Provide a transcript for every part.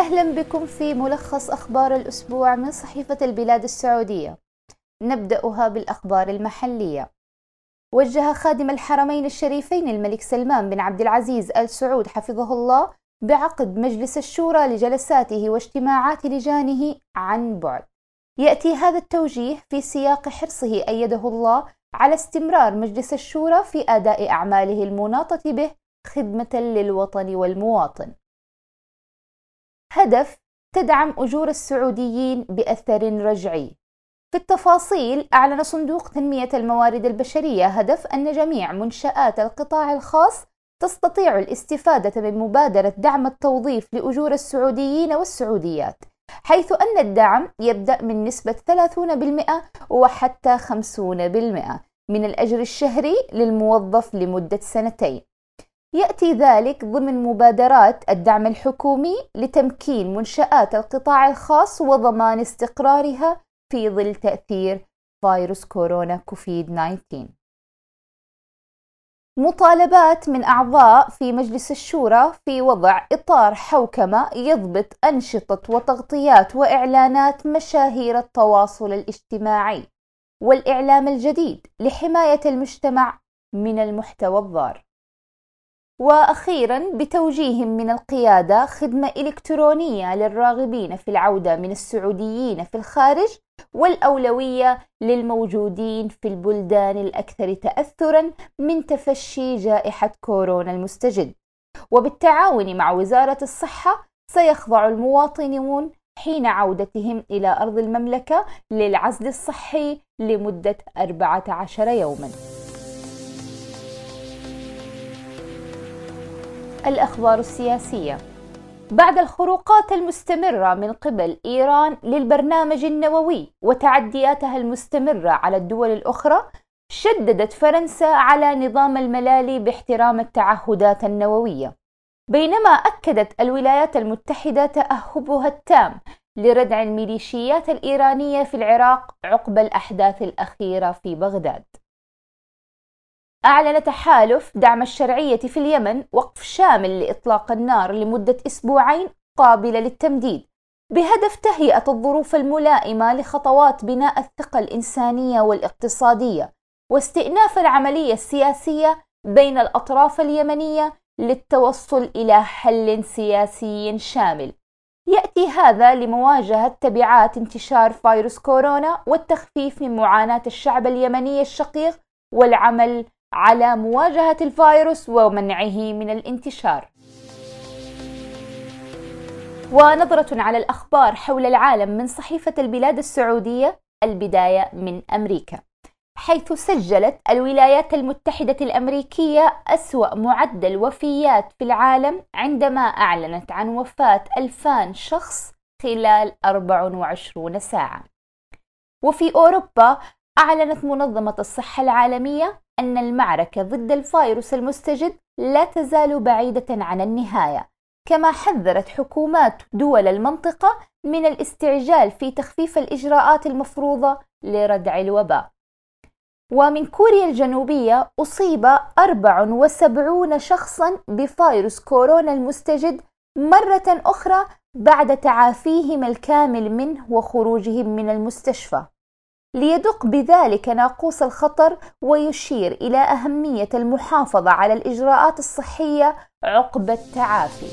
أهلا بكم في ملخص أخبار الأسبوع من صحيفة البلاد السعودية. نبدأها بالأخبار المحلية. وجه خادم الحرمين الشريفين الملك سلمان بن عبد العزيز آل سعود حفظه الله بعقد مجلس الشورى لجلساته واجتماعات لجانه عن بعد. يأتي هذا التوجيه في سياق حرصه أيده الله على استمرار مجلس الشورى في أداء أعماله المناطة به خدمة للوطن والمواطن. هدف: تدعم أجور السعوديين بأثر رجعي. في التفاصيل، أعلن صندوق تنمية الموارد البشرية هدف أن جميع منشآت القطاع الخاص تستطيع الاستفادة من مبادرة دعم التوظيف لأجور السعوديين والسعوديات، حيث أن الدعم يبدأ من نسبة 30% وحتى 50% من الأجر الشهري للموظف لمدة 2 سنين. يأتي ذلك ضمن مبادرات الدعم الحكومي لتمكين منشآت القطاع الخاص وضمان استقرارها في ظل تأثير فيروس كورونا كوفيد-19. مطالبات من أعضاء في مجلس الشورى في وضع إطار حوكمة يضبط أنشطة وتغطيات وإعلانات مشاهير التواصل الاجتماعي والإعلام الجديد لحماية المجتمع من المحتوى الضار. وأخيراً، بتوجيه من القيادة خدمة إلكترونية للراغبين في العودة من السعوديين في الخارج، والأولوية للموجودين في البلدان الأكثر تأثراً من تفشي جائحة كورونا المستجد. وبالتعاون مع وزارة الصحة سيخضع المواطنون حين عودتهم إلى أرض المملكة للعزل الصحي لمدة 14 يوماً. الأخبار السياسية. بعد الخروقات المستمرة من قبل إيران للبرنامج النووي وتعدياتها المستمرة على الدول الأخرى، شددت فرنسا على نظام الملالي باحترام التعهدات النووية، بينما أكدت الولايات المتحدة تأهبها التام لردع الميليشيات الإيرانية في العراق عقب الأحداث الأخيرة في بغداد. أعلن تحالف دعم الشرعية في اليمن وقف شامل لإطلاق النار لمدة 2 أسبوع قابلة للتمديد، بهدف تهيئة الظروف الملائمة لخطوات بناء الثقة الإنسانية والاقتصادية واستئناف العملية السياسية بين الأطراف اليمنية للتوصل إلى حل سياسي شامل. يأتي هذا لمواجهة تبعات انتشار فيروس كورونا والتخفيف من معاناة الشعب اليمني الشقيق والعمل على مواجهة الفيروس ومنعه من الانتشار. ونظرة على الأخبار حول العالم من صحيفة البلاد السعودية. البداية من أمريكا، حيث سجلت الولايات المتحدة الأمريكية أسوأ معدل وفيات في العالم عندما أعلنت عن وفاة 2000 شخص خلال 24 ساعة. وفي أوروبا، أعلنت منظمة الصحة العالمية أن المعركة ضد الفيروس المستجد لا تزال بعيدة عن النهاية، كما حذرت حكومات دول المنطقة من الاستعجال في تخفيف الإجراءات المفروضة لردع الوباء. ومن كوريا الجنوبية، أصيب 74 شخصا بفيروس كورونا المستجد مرة أخرى بعد تعافيهم الكامل منه وخروجهم من المستشفى، ليدق بذلك ناقوس الخطر ويشير إلى أهمية المحافظة على الإجراءات الصحية عقب التعافي.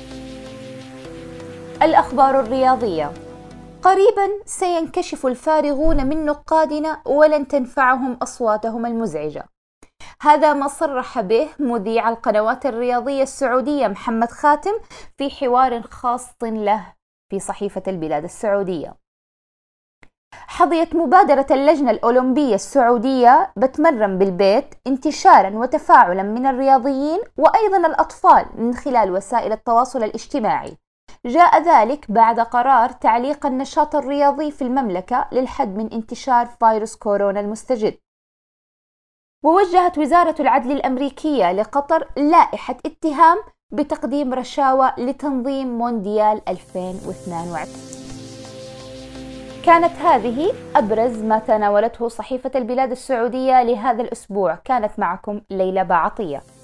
الأخبار الرياضية. قريبا سينكشف الفارغون من نقادنا ولن تنفعهم أصواتهم المزعجة. هذا ما صرح به مذيع القنوات الرياضية السعودية محمد خاتم في حوار خاص له في صحيفة البلاد السعودية. حظيت مبادرة اللجنة الأولمبية السعودية بتمرن بالبيت انتشارا وتفاعلا من الرياضيين وأيضا الأطفال من خلال وسائل التواصل الاجتماعي. جاء ذلك بعد قرار تعليق النشاط الرياضي في المملكة للحد من انتشار فيروس كورونا المستجد. ووجهت وزارة العدل الأمريكية لقطر لائحة اتهام بتقديم رشاوى لتنظيم مونديال 2022. كانت هذه أبرز ما تناولته صحيفة البلاد السعودية لهذا الأسبوع. كانت معكم ليلى باعطية.